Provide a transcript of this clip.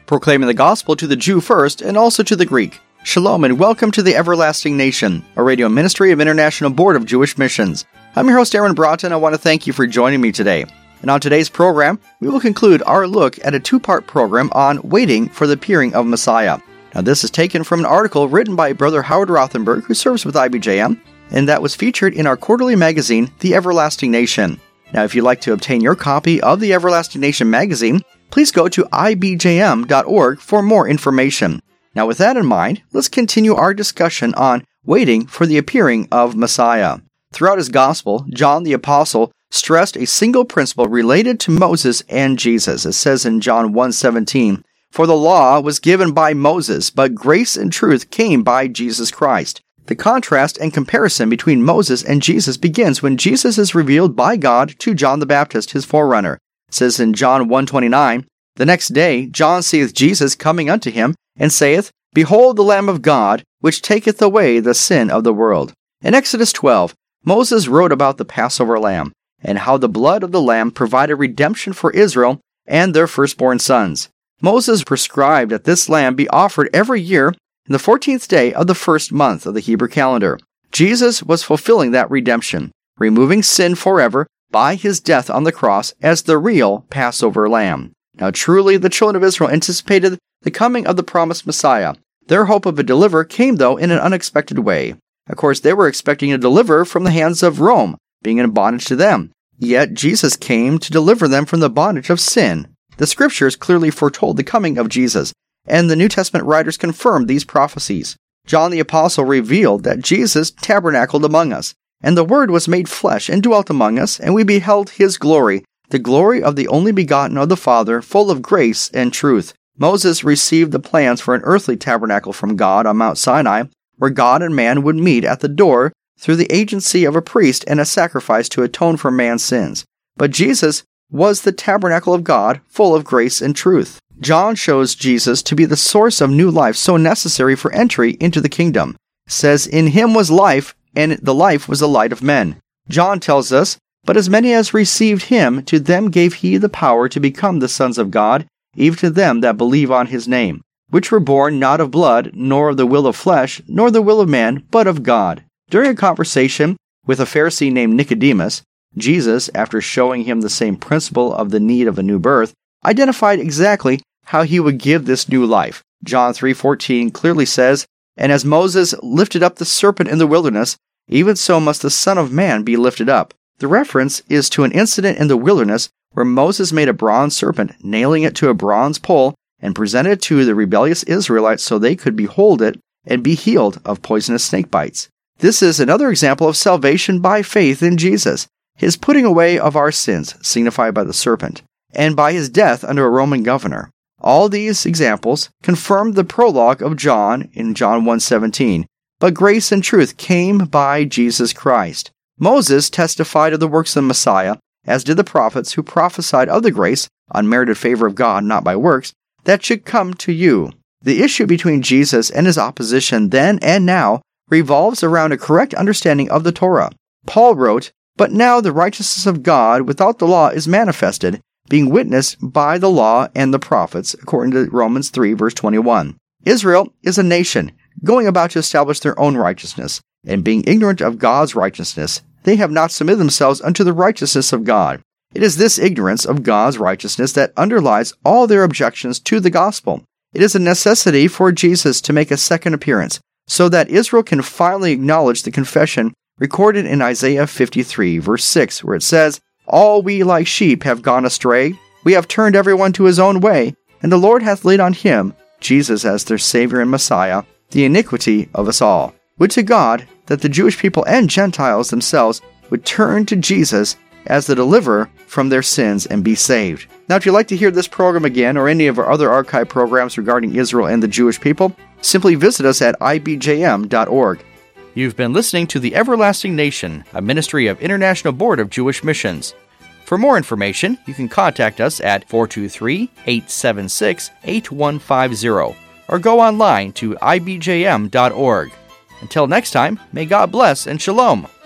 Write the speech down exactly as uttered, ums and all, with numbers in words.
proclaiming the gospel to the Jew first and also to the Greek. Shalom and welcome to the Everlasting Nation, a radio ministry of International Board of Jewish Missions. I'm your host, Aaron Broughton. I want to thank you for joining me today. And on today's program, we will conclude our look at a two-part program on waiting for the appearing of Messiah. Now, this is taken from an article written by Brother Howard Rothenberg, who serves with I B J M, and that was featured in our quarterly magazine, The Everlasting Nation. Now, if you'd like to obtain your copy of the Everlasting Nation magazine, please go to I B J M dot org for more information. Now, with that in mind, let's continue our discussion on waiting for the appearing of Messiah. Throughout his gospel, John the Apostle stressed a single principle related to Moses and Jesus. It says in John one seventeen, "For the law was given by Moses, but grace and truth came by Jesus Christ." The contrast and comparison between Moses and Jesus begins when Jesus is revealed by God to John the Baptist, his forerunner. It says in John one twenty-nine, "The next day John seeth Jesus coming unto him, and saith, Behold the Lamb of God, which taketh away the sin of the world." In Exodus twelve, Moses wrote about the Passover lamb, and how the blood of the lamb provided redemption for Israel and their firstborn sons. Moses prescribed that this lamb be offered every year in the fourteenth day of the first month of the Hebrew calendar. Jesus was fulfilling that redemption, removing sin forever by his death on the cross as the real Passover lamb. Now truly the children of Israel anticipated the coming of the promised Messiah. Their hope of a deliverer came, though, in an unexpected way. Of course, they were expecting a deliverer from the hands of Rome, being in bondage to them. Yet Jesus came to deliver them from the bondage of sin. The Scriptures clearly foretold the coming of Jesus, and the New Testament writers confirmed these prophecies. John the Apostle revealed that Jesus tabernacled among us, and the Word was made flesh and dwelt among us, and we beheld his glory, the glory of the only begotten of the Father, full of grace and truth. Moses received the plans for an earthly tabernacle from God on Mount Sinai, where God and man would meet at the door through the agency of a priest and a sacrifice to atone for man's sins. But Jesus was the tabernacle of God, full of grace and truth. John shows Jesus to be the source of new life so necessary for entry into the kingdom. It says, "In him was life, and the life was the light of men." John tells us, "But as many as received him, to them gave he the power to become the sons of God, even to them that believe on his name, which were born not of blood, nor of the will of flesh, nor the will of man, but of God." During a conversation with a Pharisee named Nicodemus, Jesus, after showing him the same principle of the need of a new birth, identified exactly how he would give this new life. John three fourteen clearly says, "And as Moses lifted up the serpent in the wilderness, even so must the Son of Man be lifted up." The reference is to an incident in the wilderness where Moses made a bronze serpent, nailing it to a bronze pole, and presented it to the rebellious Israelites so they could behold it and be healed of poisonous snake bites. This is another example of salvation by faith in Jesus, his putting away of our sins, signified by the serpent, and by his death under a Roman governor. All these examples confirm the prologue of John in John one seventeen, "But grace and truth came by Jesus Christ." Moses testified of the works of the Messiah, as did the prophets who prophesied of the grace, unmerited favor of God, not by works, that should come to you. The issue between Jesus and his opposition then and now revolves around a correct understanding of the Torah. Paul wrote, "But now the righteousness of God without the law is manifested, being witnessed by the law and the prophets," according to Romans three, verse twenty-one. Israel is a nation going about to establish their own righteousness, and being ignorant of God's righteousness, they have not submitted themselves unto the righteousness of God. It is this ignorance of God's righteousness that underlies all their objections to the gospel. It is a necessity for Jesus to make a second appearance, so that Israel can finally acknowledge the confession recorded in Isaiah fifty-three, verse six, where it says, "All we like sheep have gone astray. We have turned everyone to his own way, and the Lord hath laid on him," Jesus as their Savior and Messiah, "the iniquity of us all." Would to God that the Jewish people and Gentiles themselves would turn to Jesus as the deliverer from their sins and be saved. Now, if you'd like to hear this program again or any of our other archive programs regarding Israel and the Jewish people, simply visit us at I B J M dot org. You've been listening to The Everlasting Nation, a ministry of International Board of Jewish Missions. For more information, you can contact us at four two three, eight seven six, eight one five zero or go online to I B J M dot org. Until next time, may God bless and shalom.